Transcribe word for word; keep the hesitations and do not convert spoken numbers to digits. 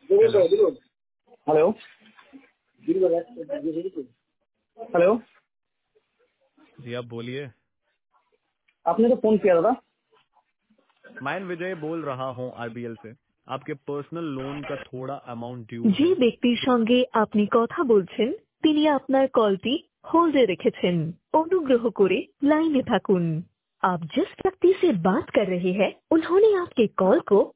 Hello. Hello hello. जी आप बोलिए। आपने तो फोन किया था। मैं विजय बोल रहा हूँ आरबीएल से। आपके पर्सनल लोन का थोड़ा अमाउंट ड्यू যে है। ব্যক্তির সঙ্গে আপনি কথা বলছেন তিনি আপনার কলটি হোল্ডে রেখেছেন। অনুগ্রহ করে লাইনে থাকুন। आप जिस व्यक्ति से बात कर रहे हैं उन्होंने आपके कॉल को